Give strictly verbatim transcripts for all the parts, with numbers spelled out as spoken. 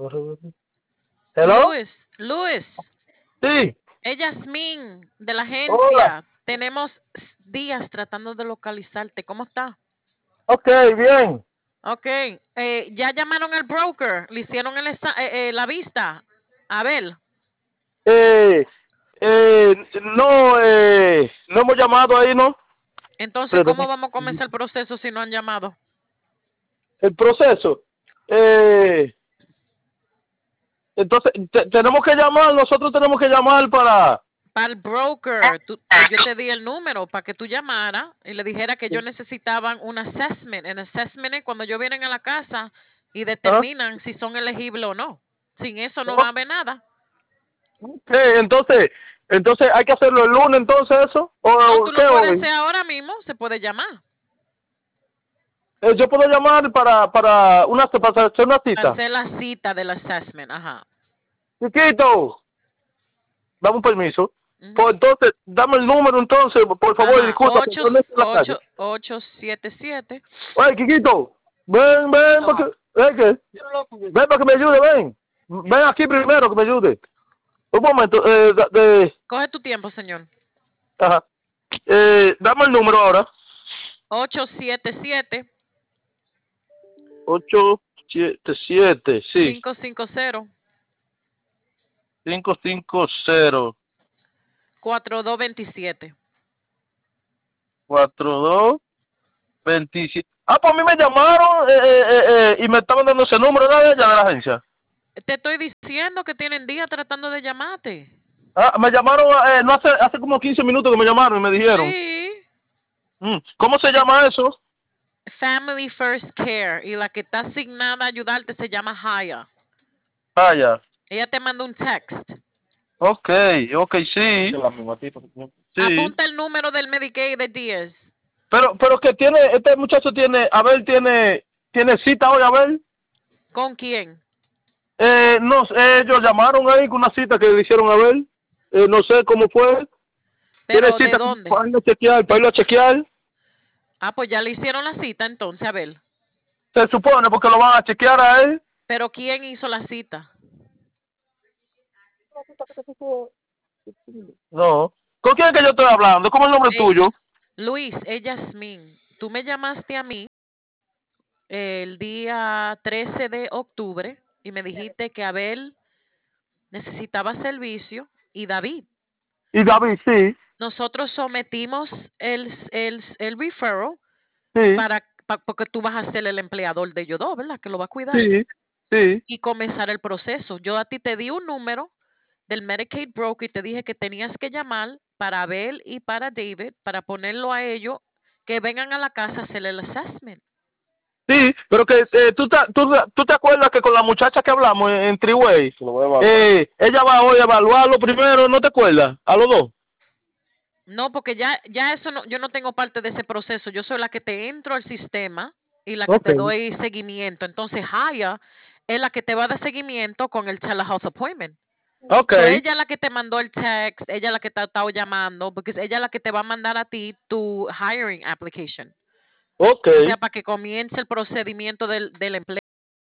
Hello. Luis, Luis, Sí. es Yasmín de la Hola. agencia. Tenemos s- días tratando de localizarte. ¿Cómo está? Ok, bien. Ok, eh, ya llamaron al broker, le hicieron el exa- eh, eh, la vista. Abel, Eh, eh, no, eh, no hemos llamado ahí, ¿no? entonces, Pero ¿cómo vamos a comenzar el proceso si no han llamado? el proceso. Eh, entonces, te- tenemos que llamar, nosotros tenemos que llamar para... Para el broker, tú- eh, yo te di el número para que tú llamaras y le dijera que yo necesitaban un assessment. El assessment es cuando ellos vienen a la casa y ¿Ah? determinan si son elegibles o no. Sin eso no va a Oh, haber nada. ok, entonces, entonces hay que hacerlo el lunes, entonces eso. No, ¿O tú qué lo puedes hoy? hacer ahora mismo, se puede llamar. Eh, yo puedo llamar para, para una, para hacer una cita. Hacer la cita del assessment, ajá. Chiquito, dame un permiso. Ujú. Pues entonces, dame el número entonces, por favor, y Ajá, disculpa, porque ocho, yo no estoy en la calle. ocho, ocho, siete, siete. Oye, Kikito, ven, ven, para que, ven, que, ven para que me ayude, ven. Ven aquí primero que me ayude. Un momento, eh, de, de- Coge tu tiempo, señor. ajá. Eh, dame el número ahora. ocho siete siete, Ocho siete siete, sí. cinco cinco cero, Cinco cinco cero cuatro dos dos siete. cuatro dos veintisiete. Ah, pues a mí me llamaron eh, eh, eh, eh, y me estaban dando ese número de ella de la agencia. Te estoy diciendo que tienen días tratando de llamarte. Ah, me llamaron, eh, no hace, hace como quince minutos que me llamaron y me dijeron. Sí. Mm, ¿cómo se llama eso? Family First Care. Y la que está asignada a ayudarte se llama Haya. Ah, ya. Ella te manda un text. Ok, ok, sí. Sí. Apunta el número del Medicaid de Díaz. Pero, pero que tiene, este muchacho tiene, Abel tiene, tiene cita hoy, Abel. ¿Con quién? Eh, no, sé, ellos llamaron ahí con una cita que le hicieron a Abel. Eh, no sé cómo fue. Tiene ¿Pero de cita dónde? para irlo a chequear, para irlo a chequear. Ah, pues ya le hicieron la cita entonces, a ver. Se supone porque lo van a chequear a él. ¿Pero quién hizo la cita? No. ¿Con quién es que yo estoy hablando? ¿Cómo es el nombre Ey, tuyo? Luis, es Yasmín. Tú me llamaste a mí el día trece de octubre y me dijiste que Abel necesitaba servicio y David. Y David, sí, Nosotros sometimos el, el, el referral sí, para, pa- porque tú vas a ser el empleador de ellos dos, ¿verdad? Que lo va a cuidar sí, sí. y comenzar el proceso. Yo a ti te di un número del Medicaid broker y te dije que tenías que llamar para Abel y para David para ponerlo a ellos que vengan a la casa a hacer el assessment. Sí, pero que eh, ¿tú, te, tú, tú te acuerdas que con la muchacha que hablamos en, en Triway, eh, ella va hoy a evaluarlo primero, ¿no te acuerdas? A los dos. No, porque ya, ya eso no, yo no tengo parte de ese proceso. Yo soy la que te entro al sistema y la que Ok, te doy seguimiento. Entonces, Haya es la que te va a dar seguimiento con el telehealth appointment. ok, So, ella es la que te mandó el text, ella es la que te ha estado llamando, porque ella es la que te va a mandar a ti tu hiring application. ok, O sea, para que comience el procedimiento del, del empleo.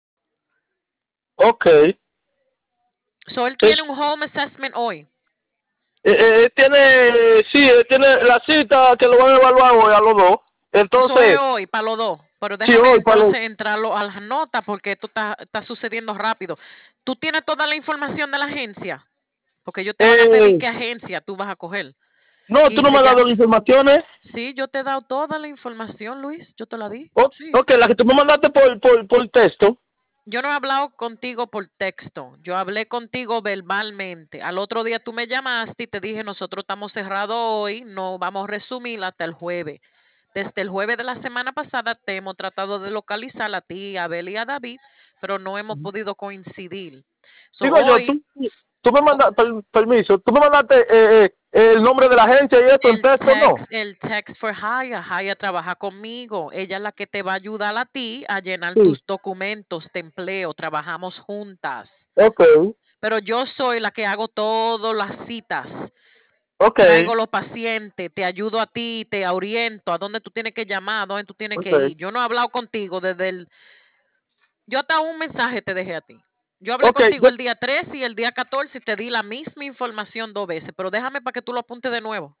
ok. So, él quiere Es, un home assessment hoy. eh, eh, tiene, sí, él tiene la cita que lo van a evaluar hoy a los dos. Eso es Entonces, hoy para los dos. Pero sí, déjame hoy para los... entonces entrarlo a las notas porque esto está, está sucediendo rápido. Tú tienes toda la información de la agencia, porque ellos te van a pedir Eh, qué agencia tú vas a coger. no, tú Y no me se has dado llama. las informaciones. Sí, yo te he dado toda la información, Luis. Yo te la di. O- Sí. ok, la que tú me mandaste por, por, por texto. Yo no he hablado contigo por texto, yo hablé contigo verbalmente. Al otro día tú me llamaste y te dije, nosotros estamos cerrados hoy, no vamos a resumir hasta el jueves. Desde el jueves de la semana pasada te hemos tratado de localizar a ti, a Abel y a David, pero no hemos podido coincidir. So, Digo yo, hoy tú, tú me o- mandaste, per- permiso, tú me mandaste eh, eh, el nombre de la agencia y eso en el texto, ¿no? text, el text for Haya, Haya trabaja conmigo. Ella es la que te va a ayudar a ti a llenar Sí, tus documentos de empleo. Trabajamos juntas. ok, Pero yo soy la que hago todas las citas. ok, Traigo los pacientes, te ayudo a ti, te oriento a dónde tú tienes que llamar, a dónde tú tienes que ok. ir. Yo no he hablado contigo desde el... Yo hasta un mensaje te dejé a ti. Yo hablé Ok, contigo yo- el día trece y el día catorce y te di la misma información dos veces, pero déjame para que tú lo apuntes de nuevo.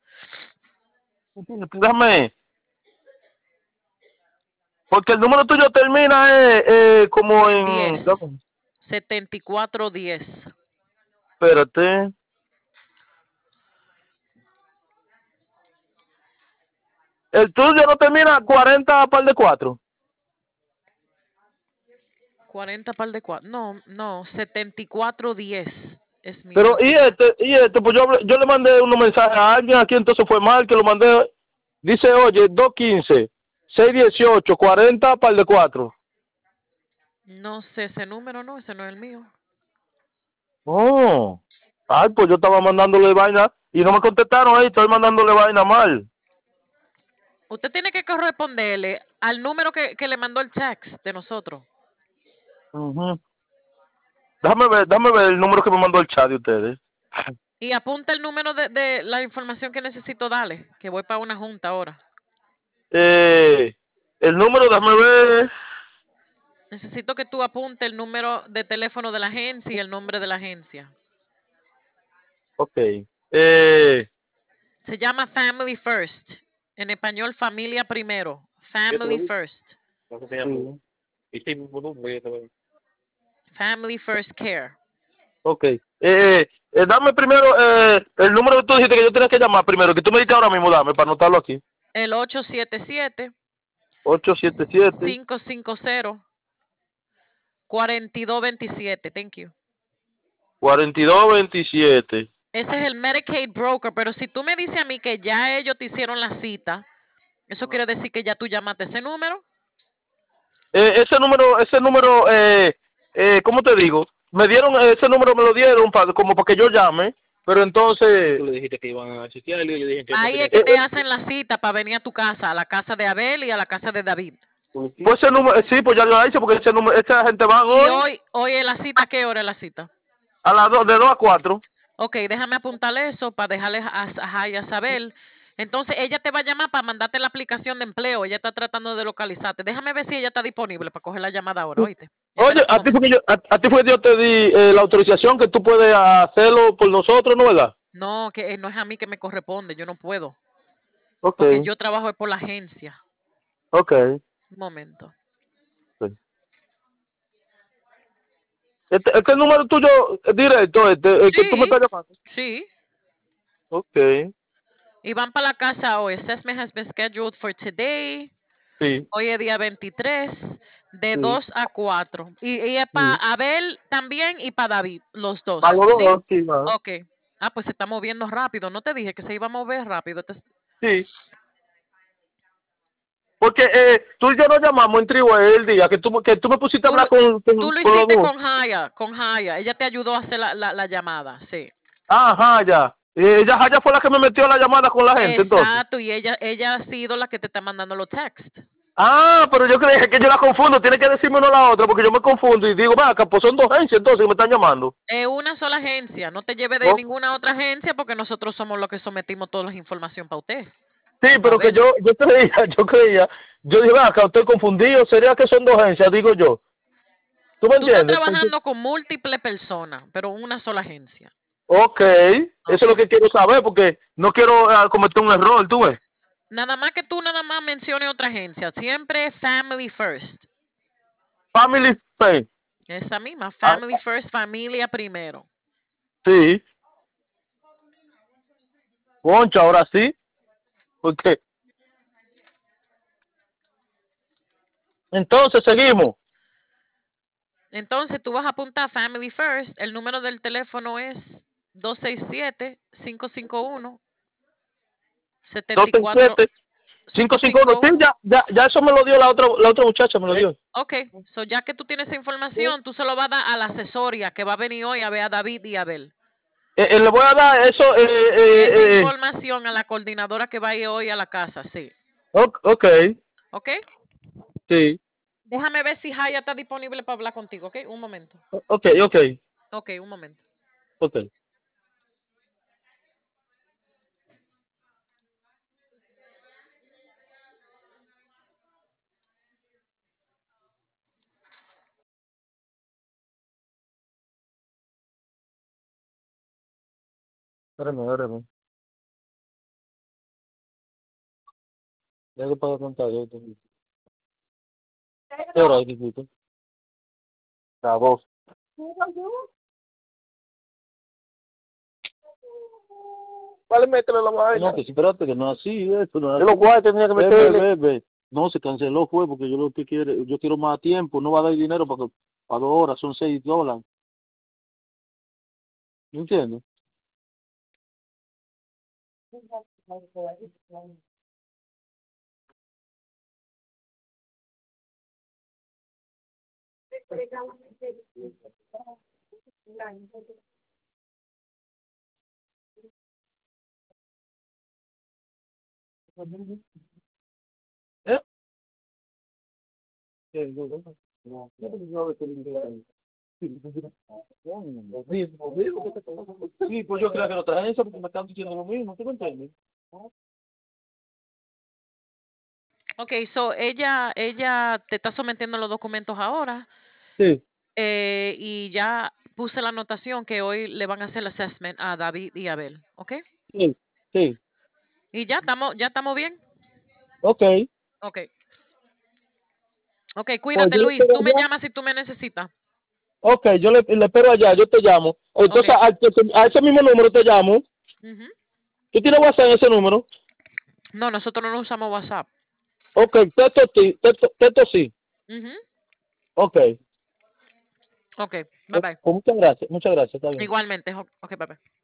déjame, porque el número tuyo termina eh, eh, como En en, diez. setenta y cuatro diez. espérate, el tuyo no termina cuarenta par de cuatro. cuarenta par de cuatro. No, no, setenta y cuatro diez es mi Pero, y último. este, y este, pues yo, hablé- yo le mandé unos mensajes a alguien aquí, entonces fue mal que lo mandé. Dice, oye, dos quince, seis dieciocho, cuarenta par de cuatro. No sé ese número, no, ese no es el mío. Oh, ay, pues yo estaba mandándole vaina y no me contestaron ahí, estoy mandándole vaina mal. Usted tiene que corresponderle al número que, que le mandó el text de nosotros. Ujú. Déjame ver, déjame ver el número que me mandó el chat de ustedes. Y apunta el número de, de la información que necesito darle, que voy para una junta ahora. Eh, el número, déjame ver. Necesito que tú apunte el número de teléfono de la agencia y el nombre de la agencia. Ok. Eh, Se llama Family First. En español, familia primero. Family First. Family First Care. ok. Eh, eh, dame primero eh, el número que tú dijiste que yo tenía que llamar primero, que tú me dijiste ahora mismo, dame para anotarlo aquí. El ocho siete siete, ocho siete siete, cinco cinco cero, cuatro dos dos siete. Thank you. cuarenta y dos veintisiete. Ese es el Medicaid broker, pero si tú me dices a mí que ya ellos te hicieron la cita, eso quiere decir que ya tú llamaste ese número. Eh, ese número, ese número, eh, eh, ¿cómo te digo? Me dieron, ese número me lo dieron para, como para que yo llame, pero entonces... Tú le dijiste que iban a chequearlo y yo dije que no Ahí tenía es que que... te hacen la cita para venir a tu casa, a la casa de Abel y a la casa de David. Pues ese número, eh, sí, pues ya lo hice porque ese número, esa gente van Y hoy hoy, hoy es la cita, ¿qué hora es la cita? a las dos, de dos a cuatro. Ok, déjame apuntarle eso para dejarle a, a Jaya saber. Entonces ella te va a llamar para mandarte la aplicación de empleo. Ella está tratando de localizarte. Déjame ver si ella está disponible para coger la llamada ahora, oíste. Oye, Espérate un a ti fue que momento. yo, a, a ti fue que yo te di eh, la autorización que tú puedes hacerlo por nosotros, ¿no, verdad? No, que eh, no es a mí que me corresponde, yo no puedo. Ok, Porque yo trabajo por la agencia. ok. Un momento. Sí. Este, este número tuyo es directo, este, el que tú me Sí, estás llamando. sí. Ok, Y van para la casa hoy. Assessment has been scheduled for today. sí, Hoy es día veintitrés, de sí, dos a cuatro. Y, y es para sí. Abel también y para David, los Para dos. los ¿Sí? dos, sí, ma. Ok. Ah, pues se está moviendo rápido. No te dije que se iba a mover rápido. Te- Sí. Porque eh, tú y yo nos llamamos en Triway el día que tú, que tú me pusiste a Tú lo, hablar con, con, tú lo con los hiciste dos. con Jaya, con Jaya. Ella te ayudó a hacer la, la, la llamada, sí. Ajá, ya. Eh, ella, ella fue la que me metió la llamada con la gente, entonces. Exacto, y ella, ella ha sido la que te está mandando los texts. Ah, pero yo creía que yo la confundo. Tiene que decirme una a la otra porque yo me confundo y digo, va, pues son dos agencias entonces que me están llamando. Es una sola agencia. No te lleve de Oh, ninguna otra agencia porque nosotros somos los que sometimos toda la información para usted. sí, Y para pero que ver. yo, yo creía, yo creía. Yo dije, va, acá estoy confundido. ¿Sería que son dos agencias? Digo yo. ¿Tú me Tú estás entiendes? Entonces, trabajando con múltiples personas, pero una sola agencia. ok, eso es Ok. lo que quiero saber porque no quiero ah, cometer un error, tú ves. Nada más que tú nada más menciones otra agencia. Siempre Family First. Family Pay. Esa misma. Ah, Family First, familia primero. sí, concha, ahora sí. Porque entonces seguimos. Entonces tú vas a apuntar Family First. El número del teléfono es dos seis siete, cinco cinco uno, Dos siete seis cuatro siete cinco cinco cinco uno. cinco Sí, uno. ya, ya, ya eso me lo dio la otra, la otra muchacha, me lo dio. Ok, so ya que tú tienes esa información, tú se lo vas a dar a la asesoria que va a venir hoy a ver a David y a Abel. Eh, eh, le voy a dar eso. Eh, Esa eh, eh, información a la coordinadora que va a ir hoy a la casa, sí. ok, ok, ¿Ok? sí, Déjame ver si Jaya está disponible para hablar contigo, ¿ok? Un momento. ok, ok, Ok, un momento. ok. Espérame, espérame. Ya que pago contar yo. ¿Qué hora es, Kikito? A dos. Vale, métele la vaina. No, que sí, espérate, que no es así, esto no es así. Yo los cuartos tenía que meterle. Ve, ve, ve. No, se canceló, fue, porque yo lo que quiero, yo quiero más tiempo, no va a dar dinero para, que, para dos horas, son seis dólares. ¿Me entiendes? ¿Eh? Sí, pues yo creo que no traen eso porque me están diciendo lo mismo, ¿tú me entiendes? Ok, so ella, ella te está sometiendo los documentos ahora. Sí. Eh, y ya puse la anotación que hoy le van a hacer el assessment a David y Abel, ¿ok? Sí, sí. Y ya estamos, ya estamos bien. Ok. Ok. Ok, Pues cuídate, yo le Luis. espero Tú me allá. llamas si tú me necesitas. Ok, yo le, le espero allá, yo te llamo. Entonces, Ok. a, a ese mismo número te llamo. Ujú. ¿Tú tienes WhatsApp en ese número? No, nosotros no usamos WhatsApp. Ok, texto sí, texto, texto sí. Ujú. Ok. Ok, bye bye. Pues muchas gracias, muchas gracias, está bien. Igualmente. Ok, bye bye.